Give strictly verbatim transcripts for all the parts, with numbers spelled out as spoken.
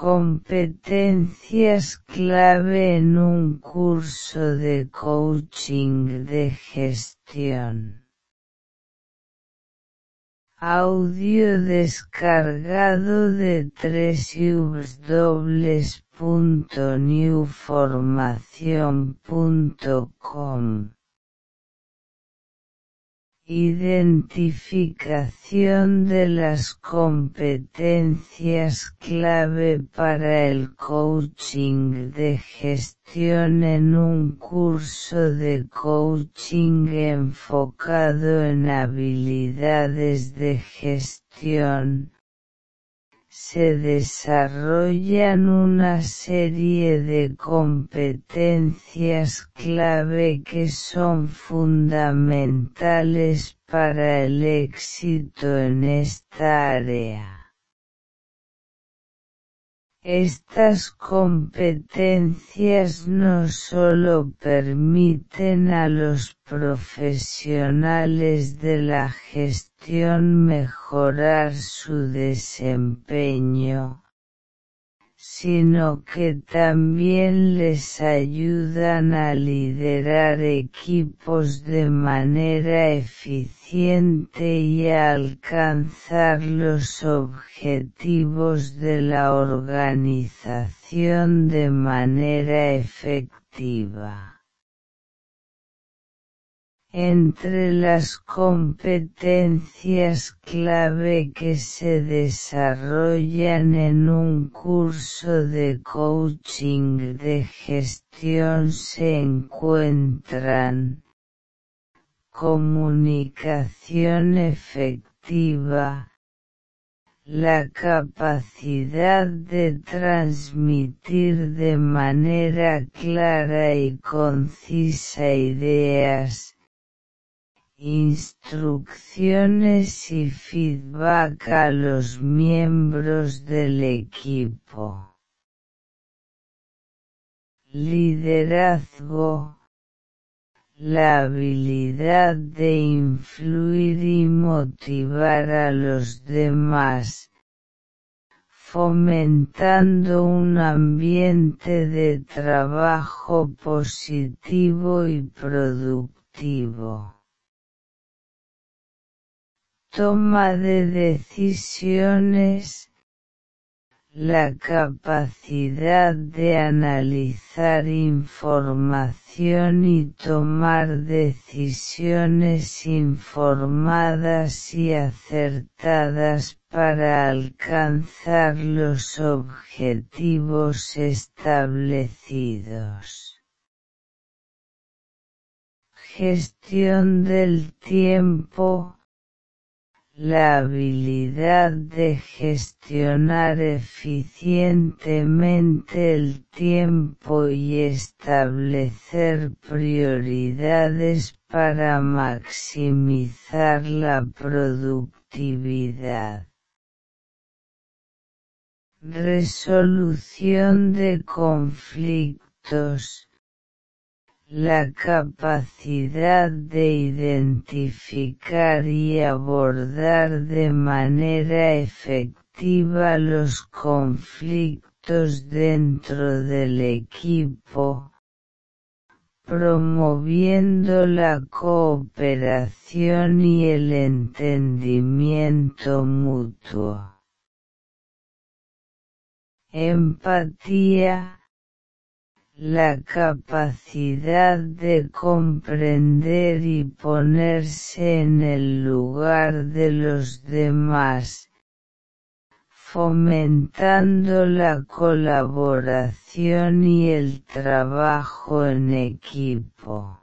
Competencias clave en un curso de coaching de gestión. Audio descargado de doble u doble u doble u punto new formación punto com. Identificación de las competencias clave para el coaching de gestión en un curso de coaching enfocado en habilidades de gestión. Se desarrollan una serie de competencias clave que son fundamentales para el éxito en esta área. Estas competencias no solo permiten a los profesionales de la gestión mejorar su desempeño, sino que también les ayudan a liderar equipos de manera eficiente y a alcanzar los objetivos de la organización de manera efectiva. Entre las competencias clave que se desarrollan en un curso de coaching de gestión se encuentran: comunicación efectiva, la capacidad de transmitir de manera clara y concisa ideas, instrucciones y feedback a los miembros del equipo. Liderazgo, la habilidad de influir y motivar a los demás, fomentando un ambiente de trabajo positivo y productivo. Toma de decisiones, la capacidad de analizar información y tomar decisiones informadas y acertadas para alcanzar los objetivos establecidos. Gestión del tiempo, la habilidad de gestionar eficientemente el tiempo y establecer prioridades para maximizar la productividad. Resolución de conflictos, la capacidad de identificar y abordar de manera efectiva los conflictos dentro del equipo, promoviendo la cooperación y el entendimiento mutuo. Empatía, la capacidad de comprender y ponerse en el lugar de los demás, fomentando la colaboración y el trabajo en equipo.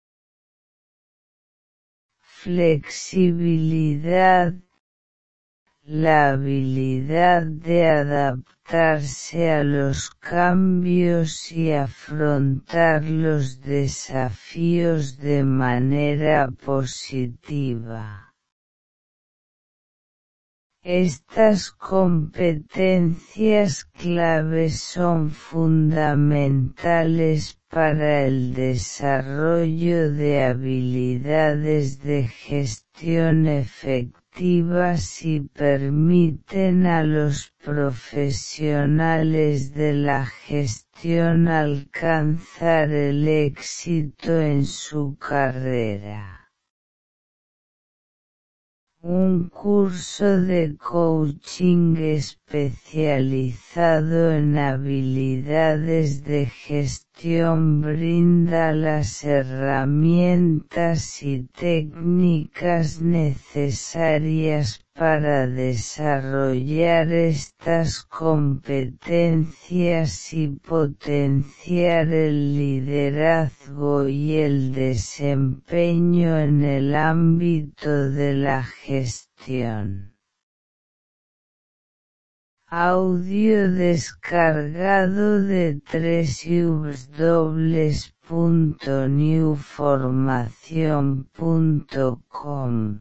Flexibilidad, la habilidad de adaptarse a los cambios y afrontar los desafíos de manera positiva. Estas competencias clave son fundamentales para el desarrollo de habilidades de gestión efectiva efectivas y permiten a los profesionales de la gestión alcanzar el éxito en su carrera. Un curso de coaching especializado en habilidades de gestión brinda las herramientas y técnicas necesarias para desarrollar estas competencias y potenciar el liderazgo y el desempeño en el ámbito de la gestión. Audio descargado de w w w punto new formación punto com.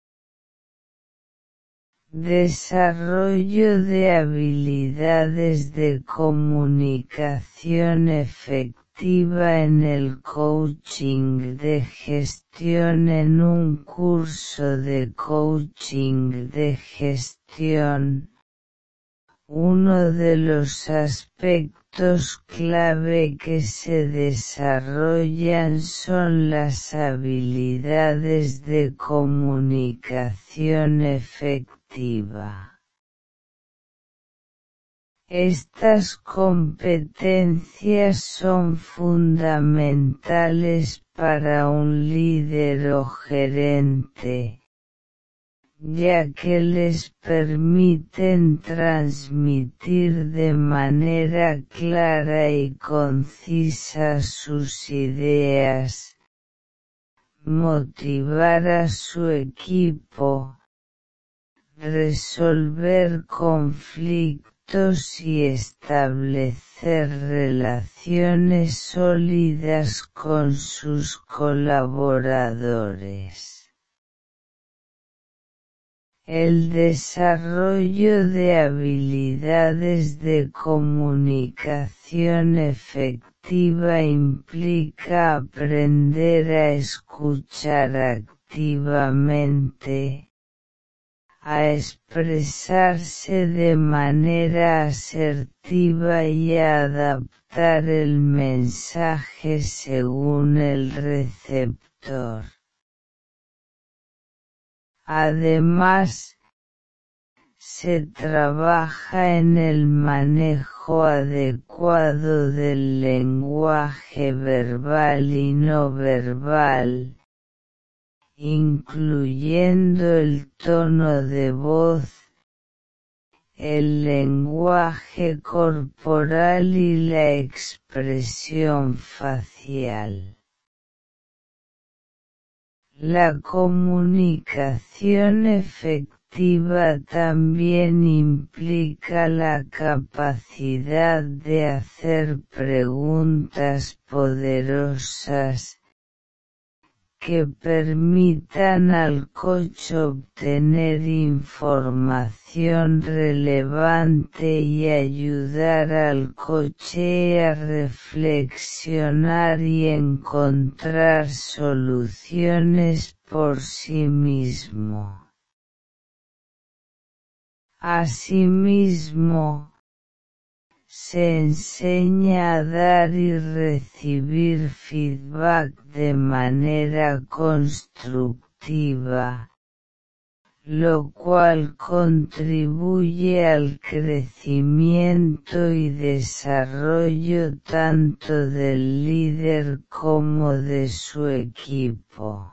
Desarrollo de habilidades de comunicación efectiva en el coaching de gestión. En un curso de coaching de gestión, uno de los aspectos clave que se desarrollan son las habilidades de comunicación efectiva. Estas competencias son fundamentales para un líder o gerente, ya que les permiten transmitir de manera clara y concisa sus ideas, motivar a su equipo, resolver conflictos y establecer relaciones sólidas con sus colaboradores. El desarrollo de habilidades de comunicación efectiva implica aprender a escuchar activamente, a expresarse de manera asertiva y a adaptar el mensaje según el receptor. Además, se trabaja en el manejo adecuado del lenguaje verbal y no verbal, incluyendo el tono de voz, el lenguaje corporal y la expresión facial. La comunicación efectiva también implica la capacidad de hacer preguntas poderosas que permitan al coach obtener información relevante y ayudar al coachee a reflexionar y encontrar soluciones por sí mismo. Asimismo, se enseña a dar y recibir feedback de manera constructiva, lo cual contribuye al crecimiento y desarrollo tanto del líder como de su equipo.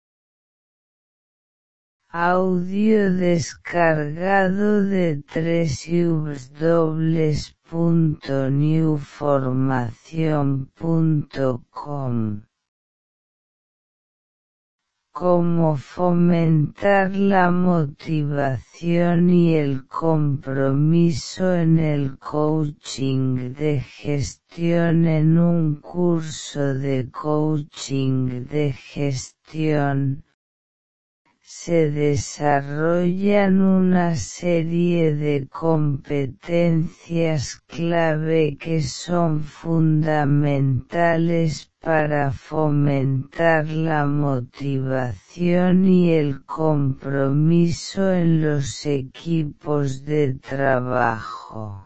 Audio descargado de w w w punto new formación punto com. Cómo fomentar la motivación y el compromiso en el coaching de gestión. En un curso de coaching de gestión, se desarrollan una serie de competencias clave que son fundamentales para fomentar la motivación y el compromiso en los equipos de trabajo.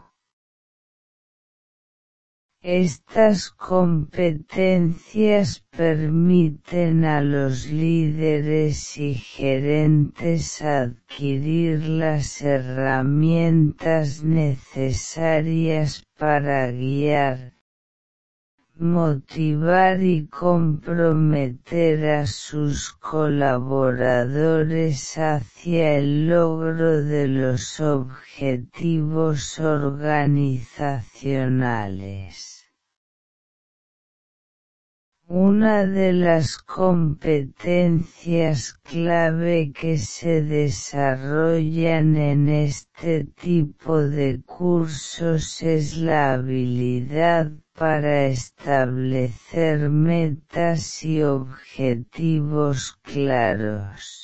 Estas competencias permiten a los líderes y gerentes adquirir las herramientas necesarias para guiar, motivar y comprometer a sus colaboradores hacia el logro de los objetivos organizacionales. Una de las competencias clave que se desarrollan en este tipo de cursos es la habilidad para establecer metas y objetivos claros.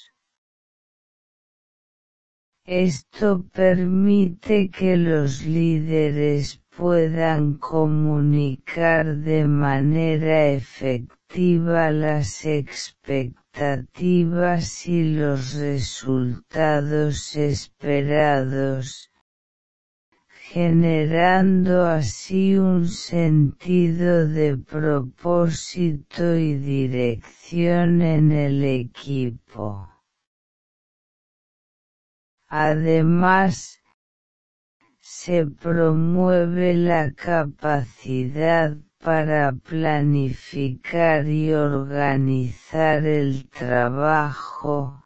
Esto permite que los líderes puedan comunicar de manera efectiva las expectativas y los resultados esperados, generando así un sentido de propósito y dirección en el equipo. Además, se promueve la capacidad para planificar y organizar el trabajo,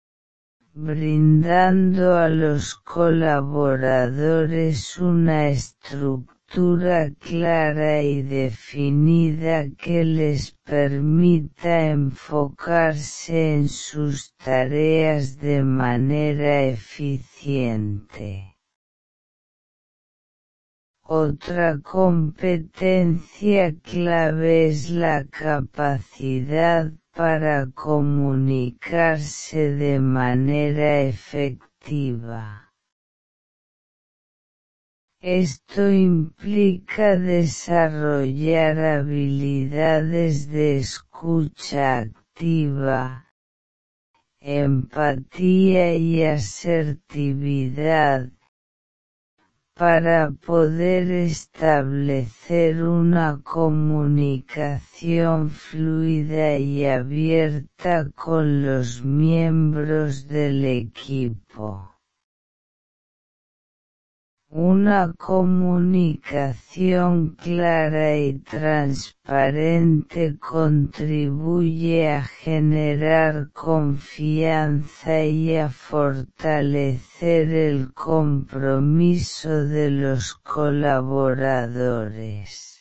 brindando a los colaboradores una estructura clara y definida que les permita enfocarse en sus tareas de manera eficiente. Otra competencia clave es la capacidad para comunicarse de manera efectiva. Esto implica desarrollar habilidades de escucha activa, empatía y asertividad, para poder establecer una comunicación fluida y abierta con los miembros del equipo. Una comunicación clara y transparente contribuye a generar confianza y a fortalecer el compromiso de los colaboradores.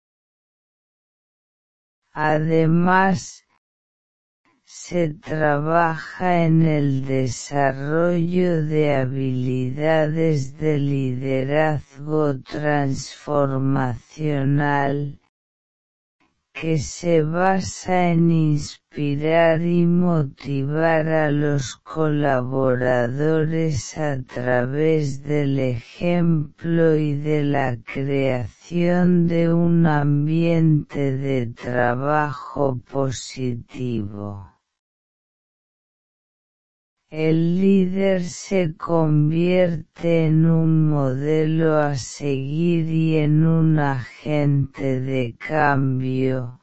Además, se trabaja en el desarrollo de habilidades de liderazgo transformacional, que se basa en inspirar y motivar a los colaboradores a través del ejemplo y de la creación de un ambiente de trabajo positivo. El líder se convierte en un modelo a seguir y en un agente de cambio,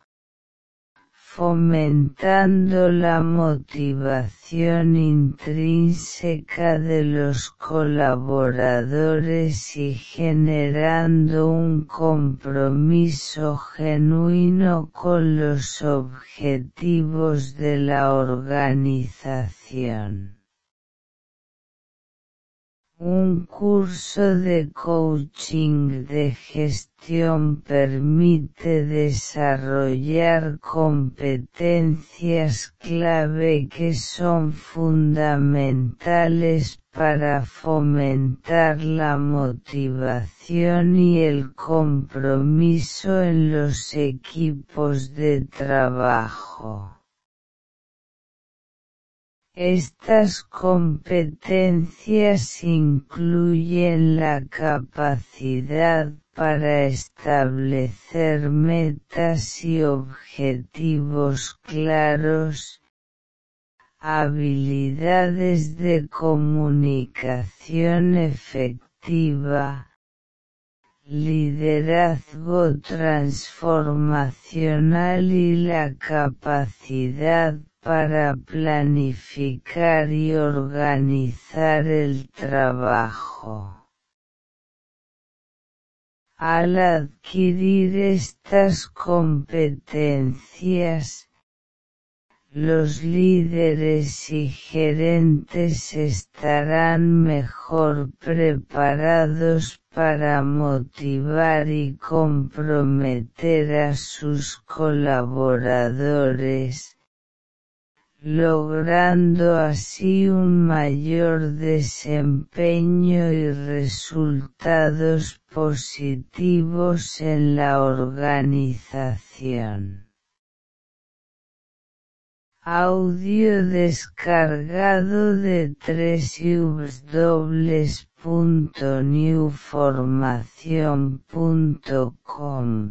fomentando la motivación intrínseca de los colaboradores y generando un compromiso genuino con los objetivos de la organización. Un curso de coaching de gestión permite desarrollar competencias clave que son fundamentales para fomentar la motivación y el compromiso en los equipos de trabajo. Estas competencias incluyen la capacidad para establecer metas y objetivos claros, habilidades de comunicación efectiva, liderazgo transformacional y la capacidad para planificar y organizar el trabajo. Al adquirir estas competencias, los líderes y gerentes estarán mejor preparados para motivar y comprometer a sus colaboradores, logrando así un mayor desempeño y resultados positivos en la organización. Audio descargado de doble u doble u doble u punto new formación punto com.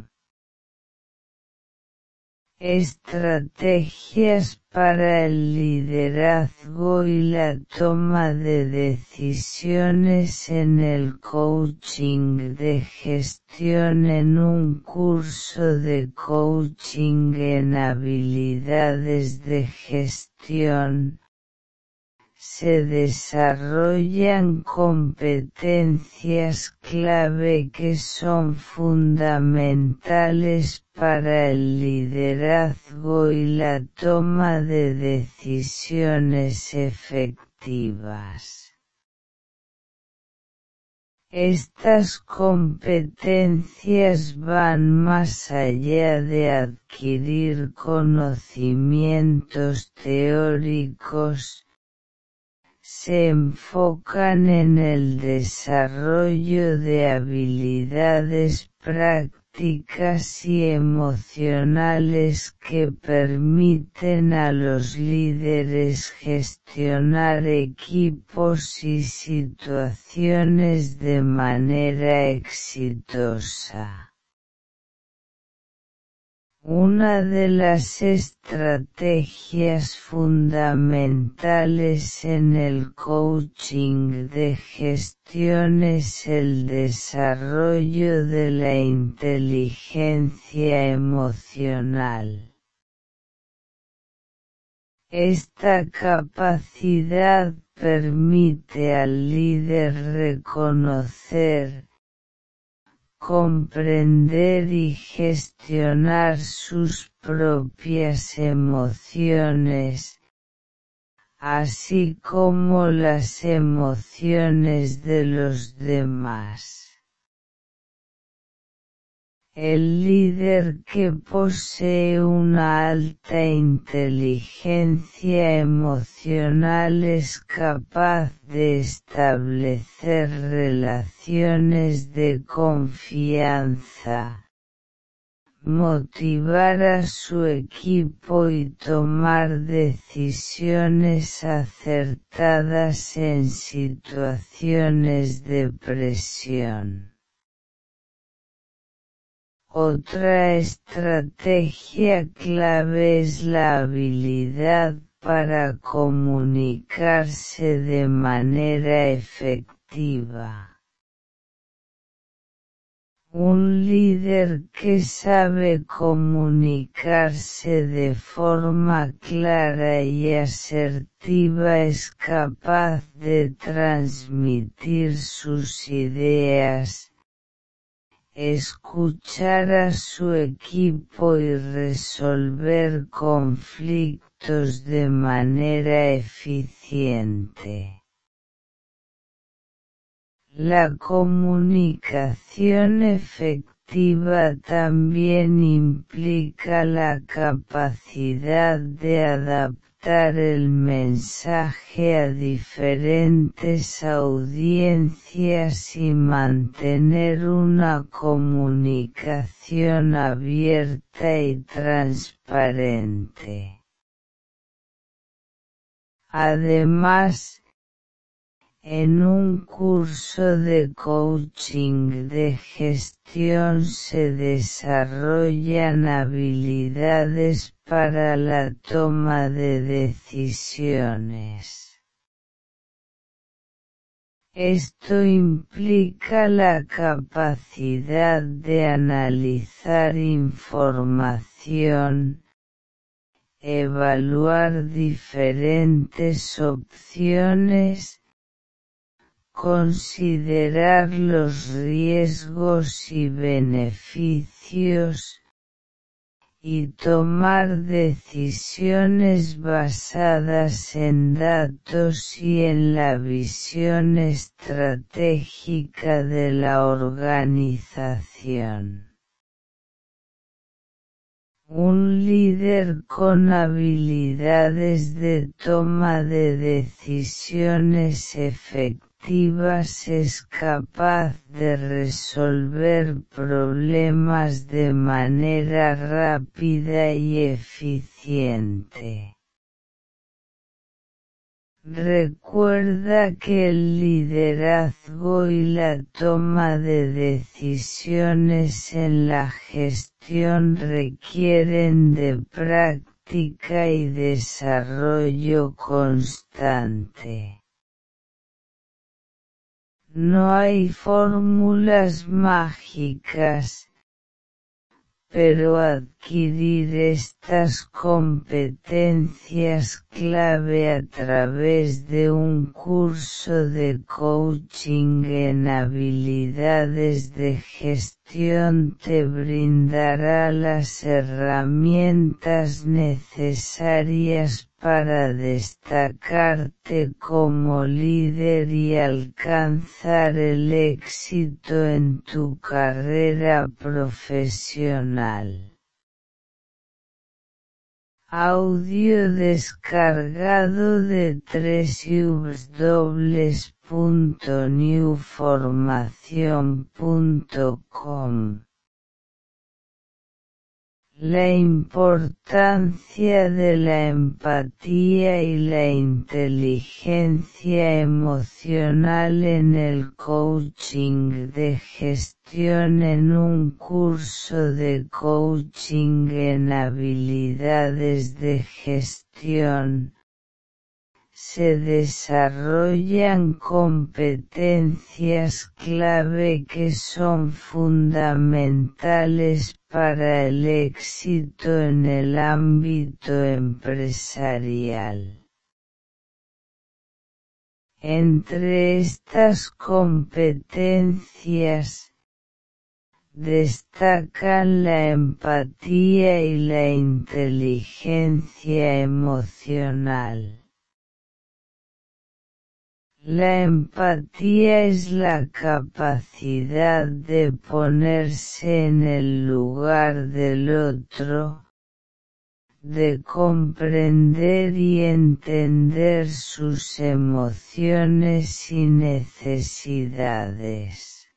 Estrategias para el liderazgo y la toma de decisiones en el coaching de gestión en un curso de coaching en habilidades de gestión. Se desarrollan competencias clave que son fundamentales para el liderazgo y la toma de decisiones efectivas. Estas competencias van más allá de adquirir conocimientos teóricos, se enfocan en el desarrollo de habilidades prácticas y emocionales que permiten a los líderes gestionar equipos y situaciones de manera exitosa. Una de las estrategias fundamentales en el coaching de gestión es el desarrollo de la inteligencia emocional. Esta capacidad permite al líder reconocer, comprender y gestionar sus propias emociones, así como las emociones de los demás. El líder que posee una alta inteligencia emocional es capaz de establecer relaciones de confianza, motivar a su equipo y tomar decisiones acertadas en situaciones de presión. Otra estrategia clave es la habilidad para comunicarse de manera efectiva. Un líder que sabe comunicarse de forma clara y asertiva es capaz de transmitir sus ideas, escuchar a su equipo y resolver conflictos de manera eficiente. La comunicación efectiva también implica la capacidad de adaptar el mensaje a diferentes audiencias y mantener una comunicación abierta y transparente. Además, en un curso de coaching de gestión se desarrollan habilidades para la toma de decisiones. Esto implica la capacidad de analizar información, evaluar diferentes opciones, considerar los riesgos y beneficios, y tomar decisiones basadas en datos y en la visión estratégica de la organización. Un líder con habilidades de toma de decisiones efectivas es capaz de resolver problemas de manera rápida y eficiente. Recuerda que el liderazgo y la toma de decisiones en la gestión requieren de práctica y desarrollo constante. No hay fórmulas mágicas, pero adquirir estas competencias clave a través de un curso de coaching en habilidades de gestión te brindará las herramientas necesarias para destacarte como líder y alcanzar el éxito en tu carrera profesional. Audio descargado de w w w punto new formación punto com. La importancia de la empatía y la inteligencia emocional en el coaching de gestión en un curso de coaching en habilidades de gestión. Se desarrollan competencias clave que son fundamentales para el éxito en el ámbito empresarial. Entre estas competencias, destacan la empatía y la inteligencia emocional. La empatía es la capacidad de ponerse en el lugar del otro, de comprender y entender sus emociones y necesidades.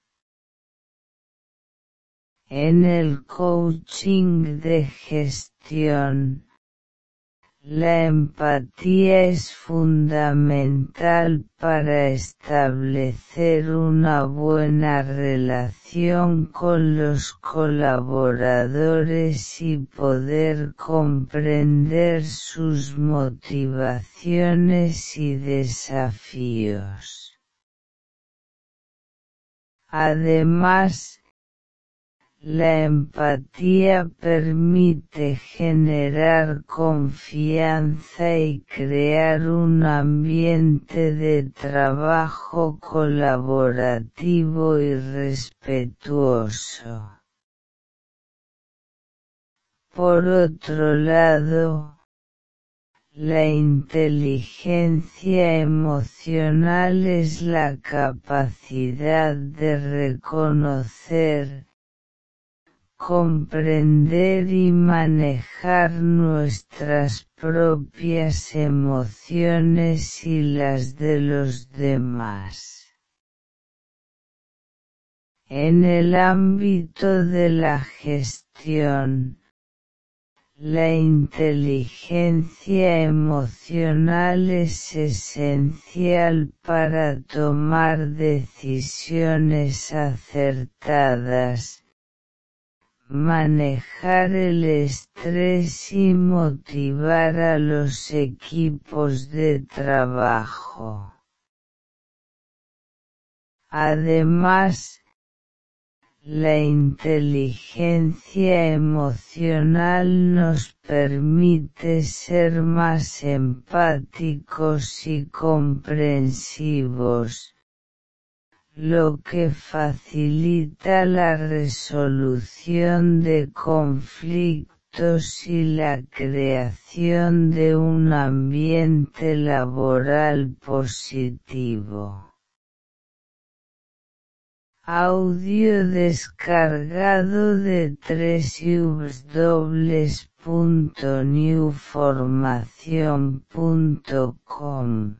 En el coaching de gestión, la empatía es fundamental para establecer una buena relación con los colaboradores y poder comprender sus motivaciones y desafíos. Además, la empatía permite generar confianza y crear un ambiente de trabajo colaborativo y respetuoso. Por otro lado, la inteligencia emocional es la capacidad de reconocer, comprender y manejar nuestras propias emociones y las de los demás. En el ámbito de la gestión, La inteligencia emocional es esencial para tomar decisiones acertadas, manejar el estrés y motivar a los equipos de trabajo. Además, la inteligencia emocional nos permite ser más empáticos y comprensivos, lo que facilita la resolución de conflictos y la creación de un ambiente laboral positivo. Audio descargado de doble u doble u doble u punto new formación punto com.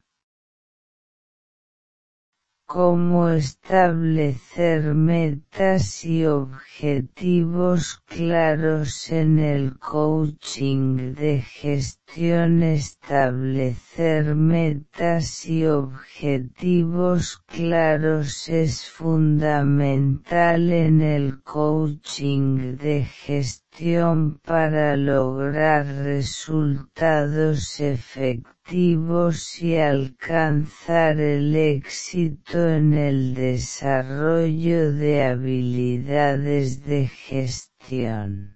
Cómo establecer metas y objetivos claros en el coaching de gestión. Establecer metas y objetivos claros es fundamental en el coaching de gestión para lograr resultados efectivos y alcanzar el éxito en el desarrollo de habilidades de gestión.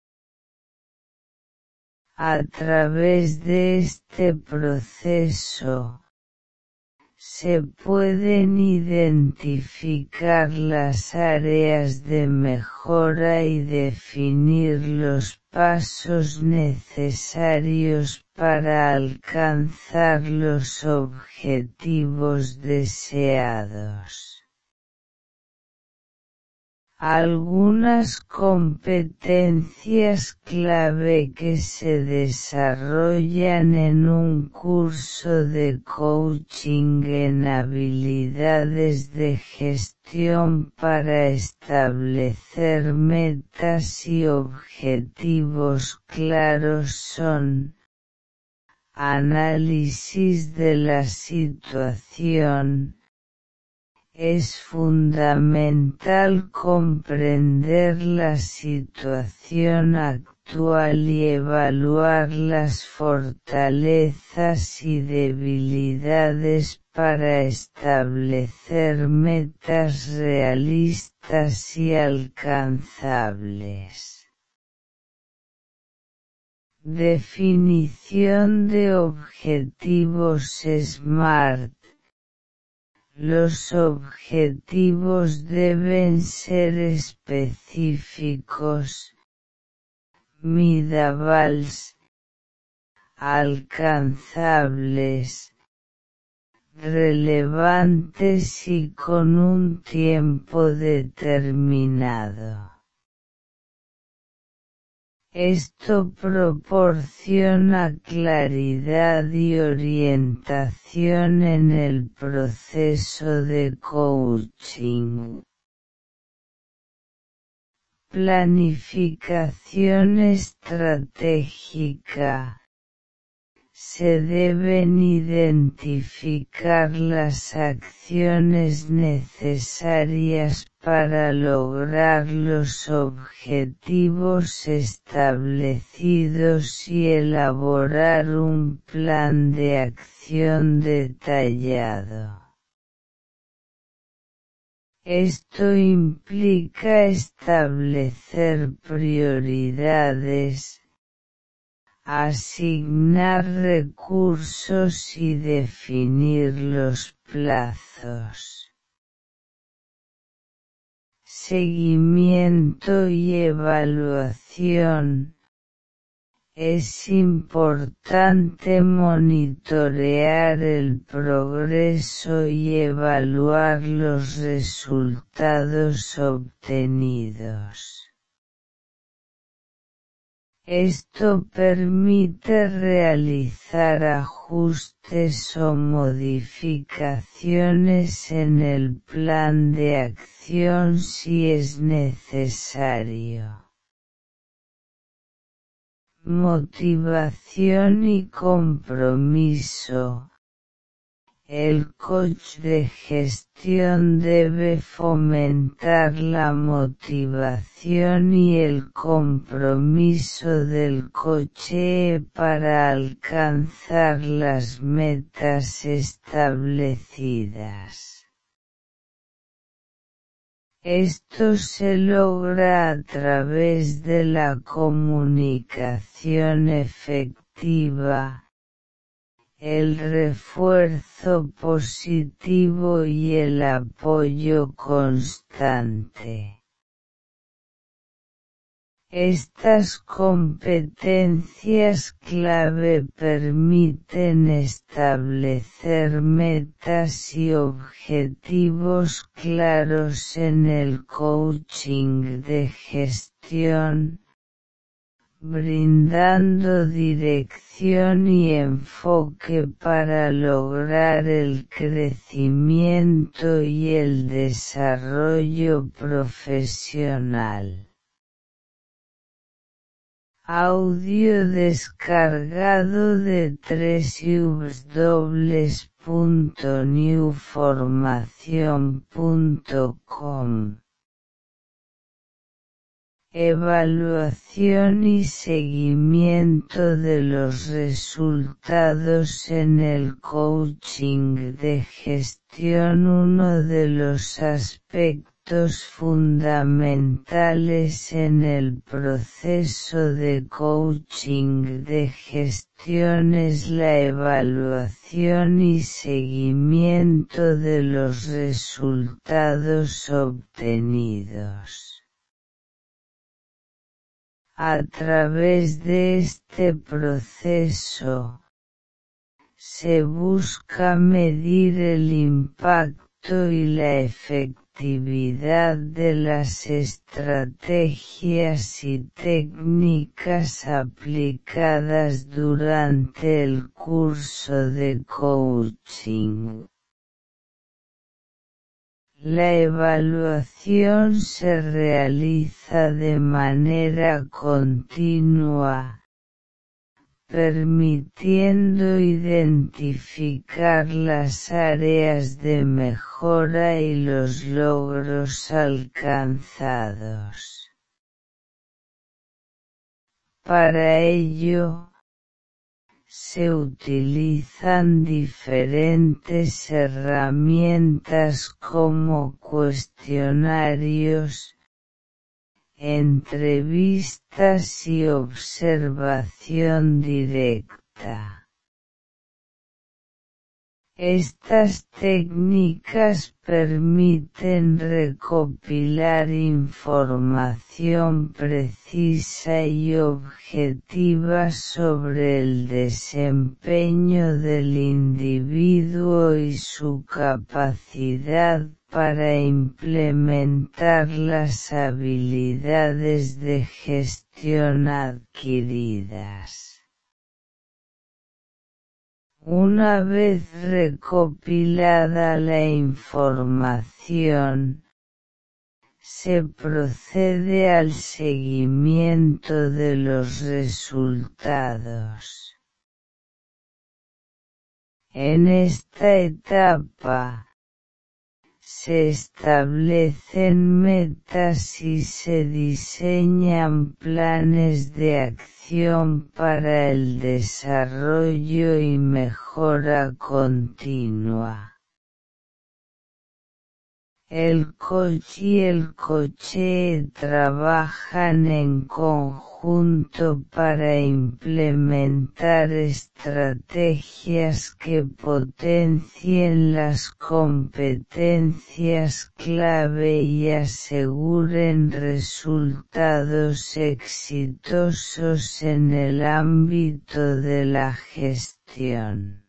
A través de este proceso, se pueden identificar las áreas de mejora y definir los pasos necesarios para alcanzar los objetivos deseados. Algunas competencias clave que se desarrollan en un curso de coaching en habilidades de gestión para establecer metas y objetivos claros son: análisis de la situación. Es fundamental comprender la situación actual y evaluar las fortalezas y debilidades para establecer metas realistas y alcanzables. Definición de objetivos SMART. Los objetivos deben ser específicos, medibles, alcanzables, relevantes y con un tiempo determinado. Esto proporciona claridad y orientación en el proceso de coaching. Planificación estratégica. Se deben identificar las acciones necesarias para lograr los objetivos establecidos y elaborar un plan de acción detallado. Esto implica establecer prioridades, asignar recursos y definir los plazos. Seguimiento y evaluación. Es importante monitorear el progreso y evaluar los resultados obtenidos. Esto permite realizar ajustes o modificaciones en el plan de acción si es necesario. Motivación y compromiso. El coach de gestión debe fomentar la motivación y el compromiso del coche para alcanzar las metas establecidas. Esto se logra a través de la comunicación efectiva, el refuerzo positivo y el apoyo constante. Estas competencias clave permiten establecer metas y objetivos claros en el coaching de gestión, brindando dirección y enfoque para lograr el crecimiento y el desarrollo profesional. Audio descargado de doble u doble u doble u punto new formación punto com. Evaluación y seguimiento de los resultados en el coaching de gestión. Uno de los aspectos fundamentales en el proceso de coaching de gestión es la evaluación y seguimiento de los resultados obtenidos. A través de este proceso, se busca medir el impacto y la efectividad de las estrategias y técnicas aplicadas durante el curso de coaching. La evaluación se realiza de manera continua, permitiendo identificar las áreas de mejora y los logros alcanzados. Para ello, se utilizan diferentes herramientas como cuestionarios, entrevistas y observación directa. Estas técnicas permiten recopilar información precisa y objetiva sobre el desempeño del individuo y su capacidad para implementar las habilidades de gestión adquiridas. Una vez recopilada la información, se procede al seguimiento de los resultados. En esta etapa, se establecen metas y se diseñan planes de acción para el desarrollo y mejora continua. El coach y el coche trabajan en conjunto para implementar estrategias que potencien las competencias clave y aseguren resultados exitosos en el ámbito de la gestión.